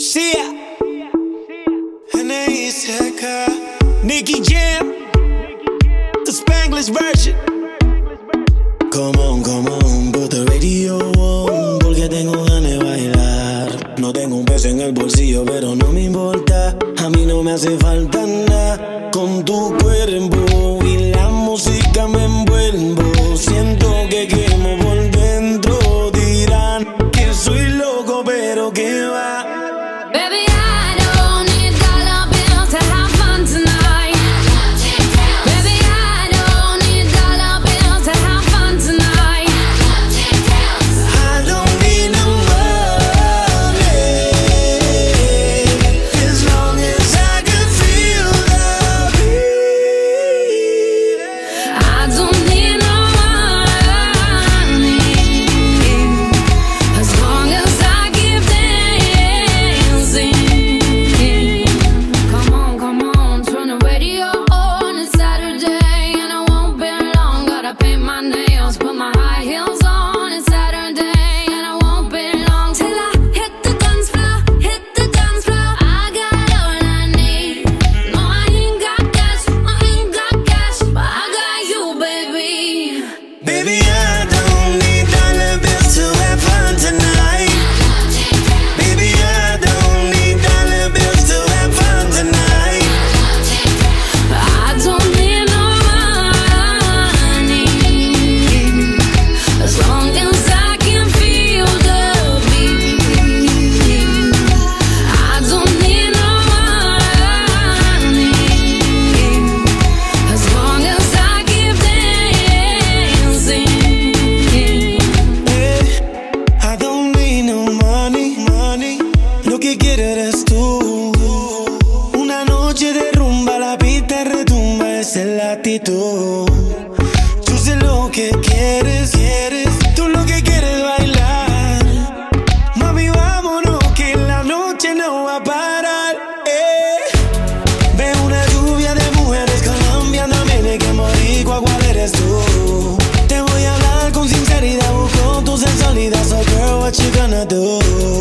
Sia, N.I.C.K. Nicky Jam, the Spanglish version. Come on, put the radio on, porque tengo ganas de bailar. No tengo un peso en el bolsillo, pero no me importa. A mí no me hace falta nada. Con tu cuerpo y la música me envuelvo. Siento que quemo por dentro. Dirán que soy loco, pero que va. Baby, I don't need dollar bills to have fun tonight. Baby, I don't need dollar bills to have fun tonight. I don't need no money, as long as I can feel the beat. I don't need no money, as long as I keep dancing. Come on, turn the radio on. It's Saturday and I won't be long. Gotta paint my nails, put my high heels on. It's Saturday and I won't be long till I hit the dance floor, hit the dance floor. I got all I need. No, I ain't got cash, but I got you, baby. Baby, I don't need dollar bills to have fun tonight. Baby, I don't need dollar bills to have fun tonight. I don't need no money, as long as I can feel the beat. I don't need no money, as long as I keep dancing. I don't need no money. Lo que quiero eres tú. Una noche de rumba, la pista retumba, esa es la actitud. Tú sé lo que quieres. Tú lo que quieres bailar. Mami, vámonos que la noche no va a parar. Veo una lluvia de mujeres colombianas, también que boricua, ¿cuál eres tú? Te voy a hablar con sinceridad, busco tu sensualidad. So girl, what you gonna do?